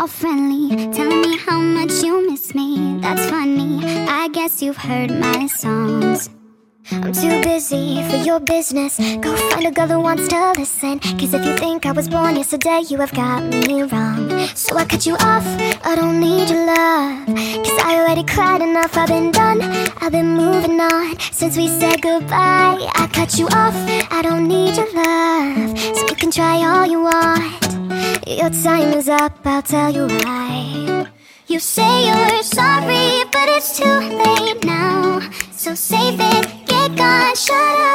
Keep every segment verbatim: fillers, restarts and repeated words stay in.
all friendly, telling me how much you miss me. That's funny, I guess you've heard my songs. I'm too busy for your business. Go find a girl who wants to listen. Cause if you think I was born yesterday, you have got me wrong. So I cut you off, I don't need your love. Cause I already cried enough, I've been done, I've been moving on since we said goodbye. I cut you off, I don't need your love. So you can try all you want. Your time is up, I'll tell you why. You say you're sorry, but it's too late now. So save it, get gone, shut up.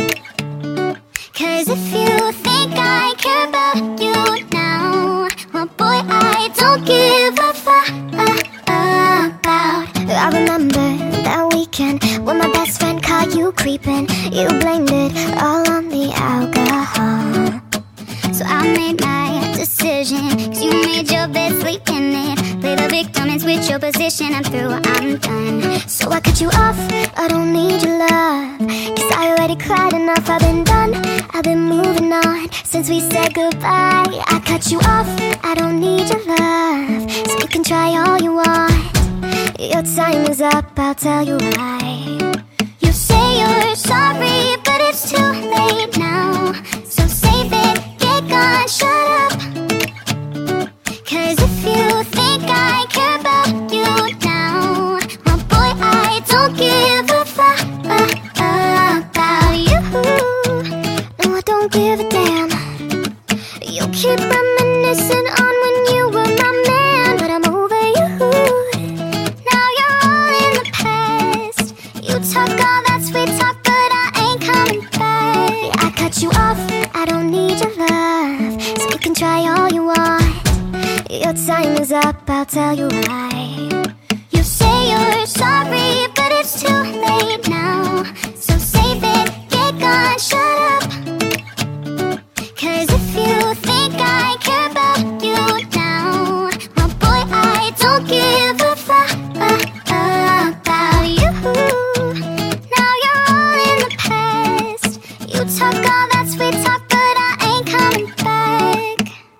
Cause if you think I care about you now, well boy, I don't give a fuck about. I remember that weekend when my best friend caught you creeping. You blamed it all on the alcohol. So I made my decision, cause you made your bed, sleep in it. Play the victim and switch your position. I'm through, I'm done. So I cut you off, I don't need your love. Cause I already cried enough, I've been done, I've been moving on since we said goodbye. I cut you off, I don't need your love. So you can try all you want. Your time is up, I'll tell you why. You say you're sorry, but it's too late now. So save it, get gone, shut up. Cause if you think I care about you now, well boy, I don't give a fuck about you. No, I don't give a damn. You keep reminiscing on when you were my man, but I'm over you. Now you're all in the past. You talk all that sweet talk, but I ain't coming back. I cut you off, I don't need your love. So you can try all you want. Your time is up, I'll tell you why. You say you're sorry, but it's too late